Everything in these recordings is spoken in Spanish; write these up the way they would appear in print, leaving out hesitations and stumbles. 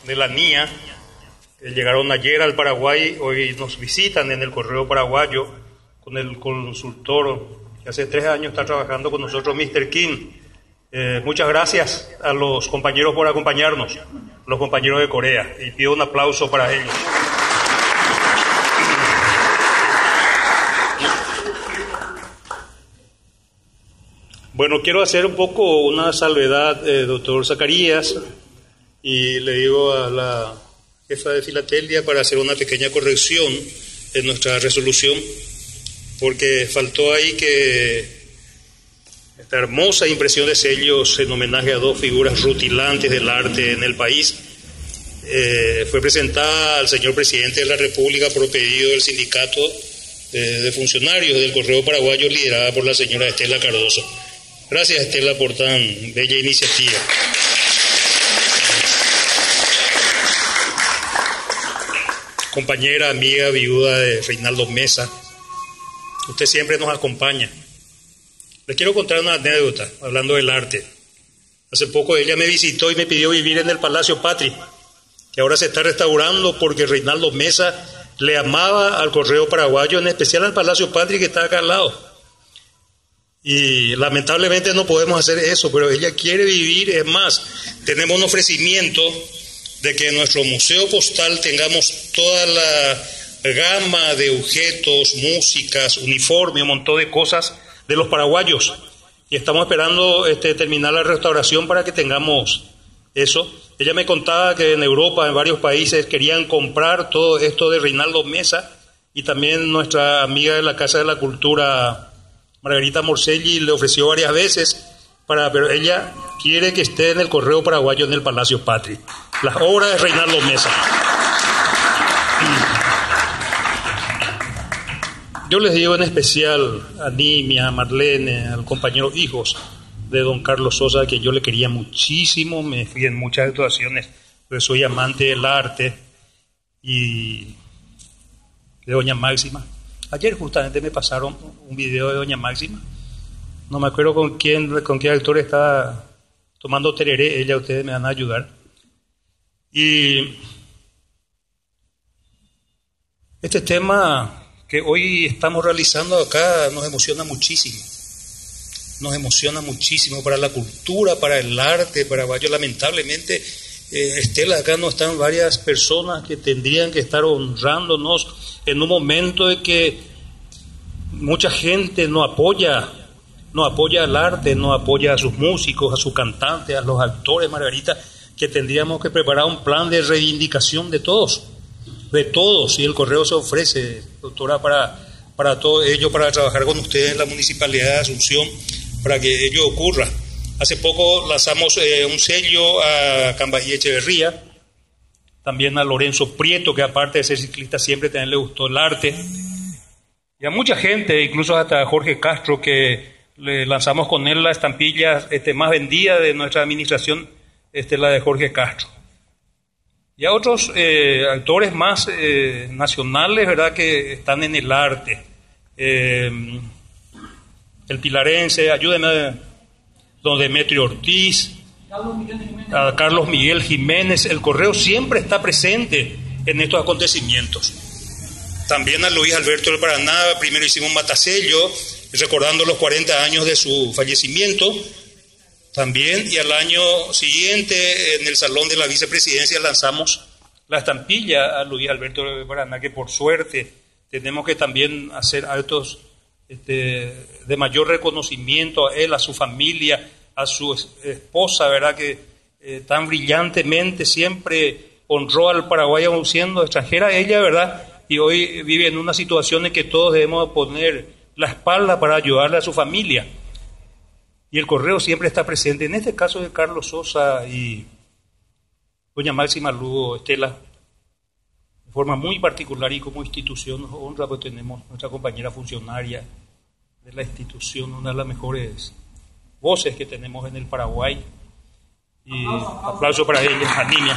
de la NIA, que llegaron ayer al Paraguay, hoy nos visitan en el Correo Paraguayo con el consultor que hace 3 años está trabajando con nosotros, Mr. Kim. Muchas gracias a los compañeros por acompañarnos, los compañeros de Corea, y pido un aplauso para ellos. Bueno, quiero hacer un poco una salvedad, doctor Zacarías, y le digo a la jefa de Filatelia para hacer una pequeña corrección en nuestra resolución, porque faltó ahí que esta hermosa impresión de sellos en homenaje a 2 figuras rutilantes del arte en el país fue presentada al señor presidente de la República por pedido del sindicato de funcionarios del Correo Paraguayo, liderada por la señora Estela Cardoso. Gracias, Estela, por tan bella iniciativa. Compañera, amiga, viuda de Reinaldo Mesa, usted siempre nos acompaña. Les quiero contar una anécdota, hablando del arte. Hace poco ella me visitó y me pidió vivir en el Palacio Patri, que ahora se está restaurando porque Reinaldo Mesa le amaba al Correo Paraguayo, en especial al Palacio Patri que está acá al lado. Y lamentablemente no podemos hacer eso, pero ella quiere vivir. Es más, tenemos un ofrecimiento de que en nuestro museo postal tengamos toda la gama de objetos, músicas, uniformes, un montón de cosas de los paraguayos, y estamos esperando terminar la restauración para que tengamos eso. Ella me contaba que en Europa, en varios países, querían comprar todo esto de Reinaldo Mesa, y también nuestra amiga de la Casa de la Cultura, Margarita Morcelli, le ofreció varias veces, pero ella quiere que esté en el Correo Paraguayo, en el Palacio Patri, las obras de Reinaldo Mesa. Yo les digo en especial a Nimia, a Marlene, al compañero hijos de don Carlos Sosa, que yo le quería muchísimo, me fui en muchas situaciones, pero soy amante del arte, y de doña Máxima. Ayer justamente me pasaron un video de doña Máxima, no me acuerdo con qué actor estaba tomando tereré, ella, ustedes me van a ayudar. Y este tema que hoy estamos realizando acá nos emociona muchísimo para la cultura, para el arte paraguayo. Lamentablemente, Estela, acá no están varias personas que tendrían que estar honrándonos en un momento de que mucha gente no apoya al arte, no apoya a sus músicos, a sus cantantes, a los actores, Margarita, que tendríamos que preparar un plan de reivindicación de todos, y el Correo se ofrece, doctora, para todo ello, para trabajar con ustedes en la Municipalidad de Asunción, para que ello ocurra. Hace poco lanzamos un sello a Cambaí Echeverría, también a Lorenzo Prieto, que aparte de ser ciclista siempre también le gustó el arte, y a mucha gente, incluso hasta a Jorge Castro, que le lanzamos con él la estampilla más vendida de nuestra administración, la de Jorge Castro. Y a otros actores más nacionales, ¿verdad?, que están en el arte. El pilarense, ayúdenme, don Demetrio Ortiz, a Carlos Miguel Jiménez. El Correo siempre está presente en estos acontecimientos. También a Luis Alberto del Paraná, primero hicimos un matasello, recordando los 40 años de su fallecimiento. También, y al año siguiente, en el Salón de la Vicepresidencia, lanzamos la estampilla a Luis Alberto del Paraná, que por suerte tenemos que también hacer actos de mayor reconocimiento a él, a su familia, a su esposa, ¿verdad?, que tan brillantemente siempre honró al Paraguay aún siendo extranjera ella, ¿verdad?, y hoy vive en una situación en que todos debemos poner la espalda para ayudarle a su familia. Y el Correo siempre está presente. En este caso de Carlos Sosa y doña Máxima Lugo, Estela, de forma muy particular y como institución nos honra, pues tenemos nuestra compañera funcionaria de la institución, una de las mejores voces que tenemos en el Paraguay. Y aplauso para ella, a Nimia.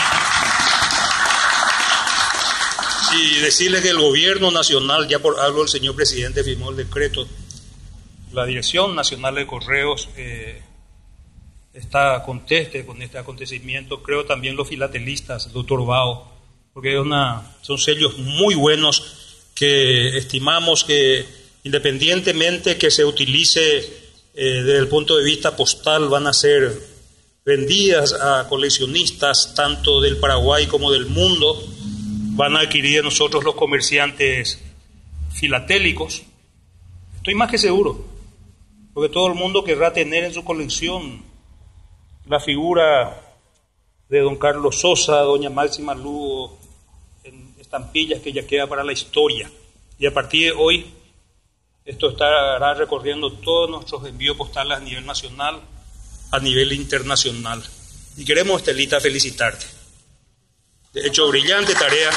Y decirles que el gobierno nacional, ya por algo el señor presidente firmó el decreto, la Dirección Nacional de Correos conteste con este acontecimiento. Creo también los filatelistas, el doctor Bao, porque son sellos muy buenos que estimamos que independientemente que se utilice desde el punto de vista postal, van a ser vendidas a coleccionistas tanto del Paraguay como del mundo, van a adquirir de nosotros los comerciantes filatélicos. Estoy más que seguro, porque todo el mundo querrá tener en su colección la figura de don Carlos Sosa, doña Máxima Lugo, en estampillas que ya queda para la historia. Y a partir de hoy, esto estará recorriendo todos nuestros envíos postales a nivel nacional, a nivel internacional. Y queremos, Estelita, felicitarte. De hecho, brillante tarea.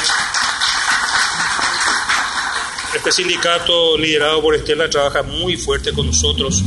Este sindicato liderado por Estela trabaja muy fuerte con nosotros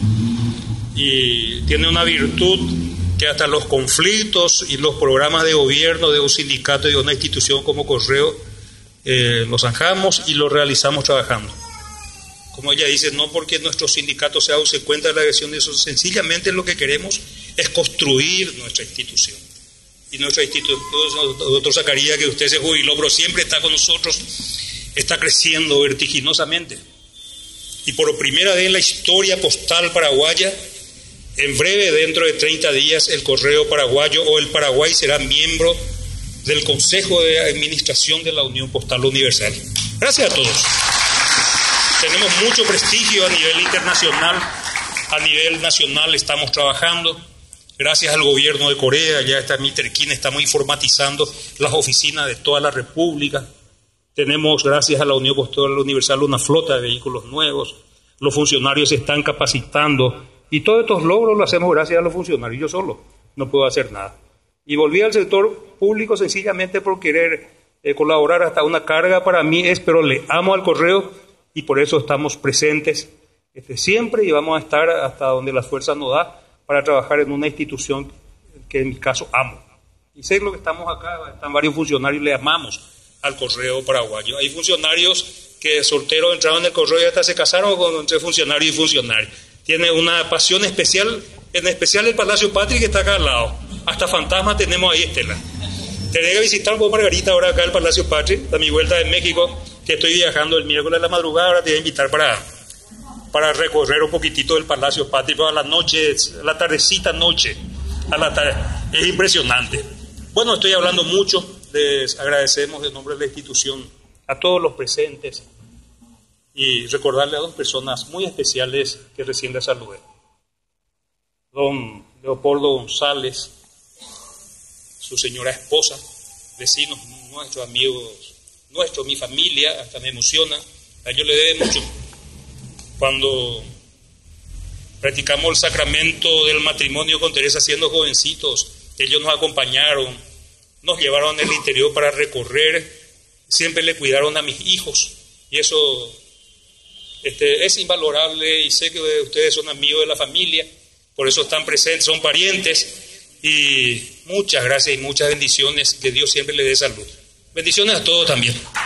y tiene una virtud que hasta los conflictos y los programas de gobierno de un sindicato y de una institución como Correo los zanjamos y los realizamos trabajando. Como ella dice, no porque nuestro sindicato sea consecuente de la agresión de eso, sencillamente lo que queremos es construir nuestra institución. Y nuestra institución, doctor Zacarías, que usted se jubiló, pero siempre está con nosotros, está creciendo vertiginosamente. Y por primera vez en la historia postal paraguaya, en breve, dentro de 30 días, el Correo Paraguayo o el Paraguay será miembro del Consejo de Administración de la Unión Postal Universal. Gracias a todos. Tenemos mucho prestigio a nivel internacional, a nivel nacional estamos trabajando. Gracias al gobierno de Corea, ya está Mr. Kim, estamos informatizando las oficinas de toda la República. Tenemos, gracias a la Unión Postal Universal, una flota de vehículos nuevos. Los funcionarios se están capacitando y todos estos logros los hacemos gracias a los funcionarios. Yo solo no puedo hacer nada. Y volví al sector público sencillamente por querer colaborar. Hasta una carga para mí es, pero le amo al Correo y por eso estamos presentes siempre y vamos a estar hasta donde la fuerza nos da para trabajar en una institución que en mi caso amo. Y sé lo que estamos acá, están varios funcionarios, le amamos al Correo Paraguayo. Hay funcionarios que solteros entraron en el Correo y hasta se casaron entre funcionarios y funcionarios. Tiene una pasión especial, en especial el Palacio Patria que está acá al lado. Hasta fantasma tenemos ahí, Estela. Tendré que visitar con Margarita ahora acá el Palacio Patria, a mi vuelta de México, que estoy viajando el miércoles de la madrugada. Ahora te voy a invitar para recorrer un poquitito del Palacio Patria, a la noche, a la tardecita noche, a la tarde. Es impresionante. Bueno, estoy hablando mucho, les agradecemos en nombre de la institución a todos los presentes y recordarle a dos personas muy especiales que recién les saludé. Don Leopoldo González, su señora esposa, vecinos, nuestros amigos, mi familia, hasta me emociona, a ellos le debe mucho. Cuando practicamos el sacramento del matrimonio con Teresa siendo jovencitos, ellos nos acompañaron, nos llevaron al interior para recorrer, siempre le cuidaron a mis hijos y eso es invalorable y sé que ustedes son amigos de la familia, por eso están presentes, son parientes y muchas gracias y muchas bendiciones, que Dios siempre les dé salud. Bendiciones a todos también.